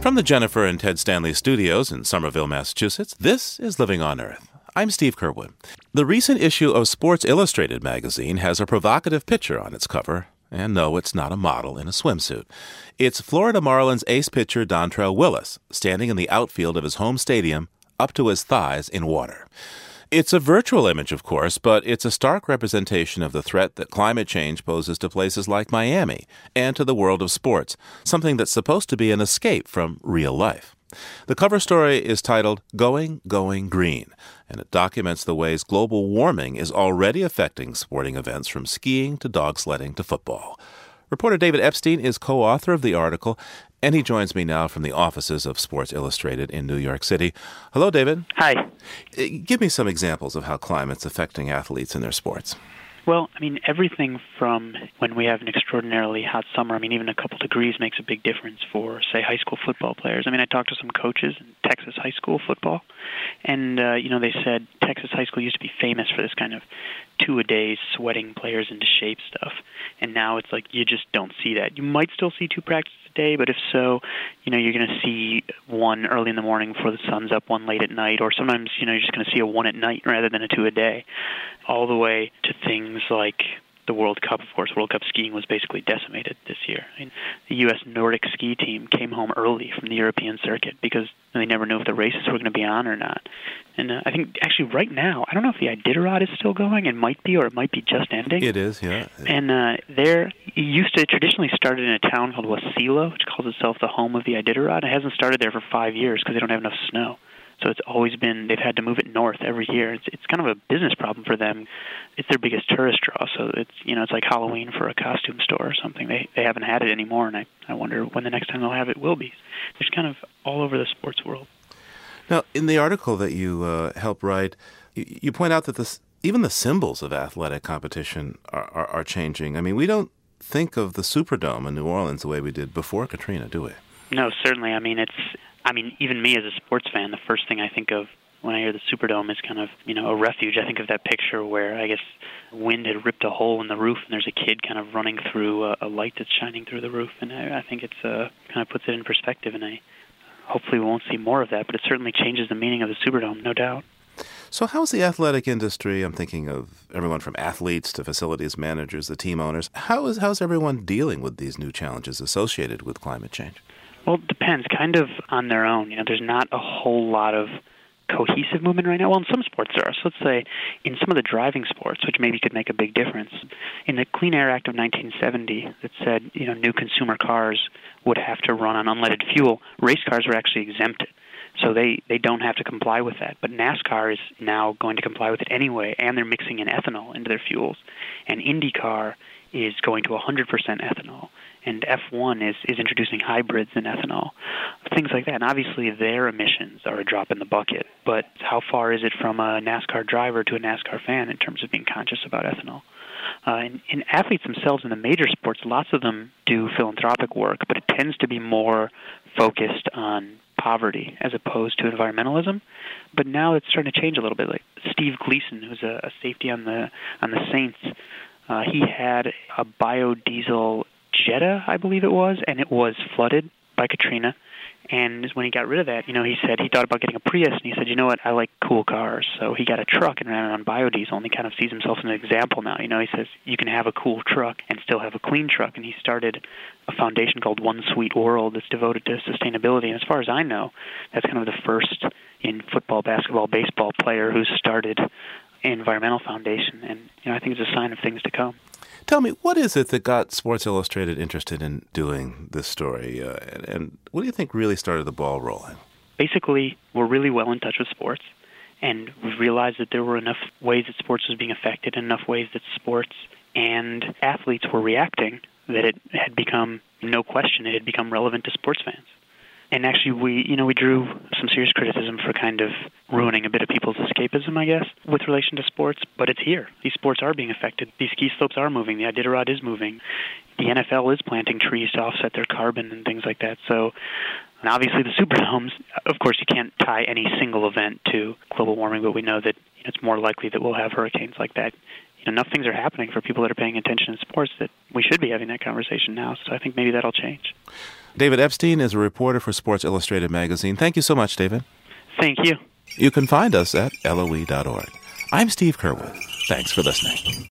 From the Jennifer and Ted Stanley studios in Somerville, Massachusetts, this is Living on Earth. I'm Steve Curwood. The recent issue of Sports Illustrated magazine has a provocative picture on its cover. And no, it's not a model in a swimsuit. It's Florida Marlins ace pitcher Dontrelle Willis standing in the outfield of his home stadium up to his thighs in water. It's a virtual image, of course, but it's a stark representation of the threat that climate change poses to places like Miami and to the world of sports, something that's supposed to be an escape from real life. The cover story is titled Going Green, and it documents the ways global warming is already affecting sporting events from skiing to dog sledding to football. Reporter David Epstein is co-author of the article, and he joins me now from the offices of Sports Illustrated in New York City. Hello, David. Hi. Give me some examples of how climate's affecting athletes in their sports. Well, everything from when we have an extraordinarily hot summer, even a couple degrees makes a big difference for, say, high school football players. I talked to some coaches in Texas high school football, and, they said Texas high school used to be famous for this kind of two-a-day sweating players into shape stuff, and now it's like you just don't see that. You might still see two practices a day, but if so, you're going to see one early in the morning before the sun's up, one late at night, or sometimes, you're just going to see a one at night rather than a two a day, all the way to things like the World Cup. Of course, World Cup skiing was basically decimated this year. The U.S. Nordic ski team came home early from the European circuit because they never knew if the races were going to be on or not. And I think actually right now, I don't know if the Iditarod is still going. It might be, or it might be just ending. It is, yeah. And it used to traditionally started in a town called Wasilla, which calls itself the home of the Iditarod. It hasn't started there for 5 years because they don't have enough snow. So it's always been, they've had to move it north every year. It's kind of a business problem for them. It's their biggest tourist draw, so it's like Halloween for a costume store or something. They haven't had it anymore, and I wonder when the next time they'll have it will be. It's kind of all over the sports world. Now, in the article that you helped write, you point out that even the symbols of athletic competition are changing. We don't think of the Superdome in New Orleans the way we did before Katrina, do we? No, certainly. Even me as a sports fan, the first thing I think of when I hear the Superdome is kind of, a refuge. I think of that picture where, I guess, wind had ripped a hole in the roof and there's a kid kind of running through a light that's shining through the roof. And I think it's kind of puts it in perspective, and hopefully we won't see more of that, but it certainly changes the meaning of the Superdome, no doubt. So how's the athletic industry, I'm thinking of everyone from athletes to facilities managers, the team owners, how's everyone dealing with these new challenges associated with climate change? Well, it depends, kind of on their own. There's not a whole lot of cohesive movement right now. Well, in some sports there are. So let's say in some of the driving sports, which maybe could make a big difference. In the Clean Air Act of 1970 that said, new consumer cars would have to run on unleaded fuel, race cars were actually exempted. So they don't have to comply with that. But NASCAR is now going to comply with it anyway, and they're mixing in ethanol into their fuels. And IndyCar is going to 100% ethanol. And F1 is introducing hybrids in ethanol, things like that. And obviously their emissions are a drop in the bucket, but how far is it from a NASCAR driver to a NASCAR fan in terms of being conscious about ethanol? And athletes themselves in the major sports, lots of them do philanthropic work, but it tends to be more focused on poverty as opposed to environmentalism. But now it's starting to change a little bit. Like Steve Gleason, who's a safety on the Saints, he had a biodiesel Jetta, I believe it was, and it was flooded by Katrina. And when he got rid of that, he said he thought about getting a Prius, and he said, you know what, I like cool cars. So he got a truck and ran it on biodiesel, and he kind of sees himself as an example now. He says you can have a cool truck and still have a clean truck. And he started a foundation called One Sweet World that's devoted to sustainability. And as far as I know, that's kind of the first in football, basketball, baseball player who started an environmental foundation. And I think it's a sign of things to come. Tell me, what is it that got Sports Illustrated interested in doing this story? And what do you think really started the ball rolling? Basically, we're really well in touch with sports, and we realized that there were enough ways that sports was being affected, and enough ways that sports and athletes were reacting, that it had become, no question, it had become relevant to sports fans. And actually, we drew some serious criticism for kind of ruining a bit of people's escapism, I guess, with relation to sports. But it's here. These sports are being affected. These ski slopes are moving. The Iditarod is moving. The NFL is planting trees to offset their carbon and things like that. So, and obviously the Superdomes, of course, you can't tie any single event to global warming, but we know that it's more likely that we'll have hurricanes like that enough things are happening for people that are paying attention in sports that we should be having that conversation now. So I think maybe that'll change. David Epstein is a reporter for Sports Illustrated magazine. Thank you so much, David. Thank you. You can find us at LOE.org. I'm Steve Curwood. Thanks for listening.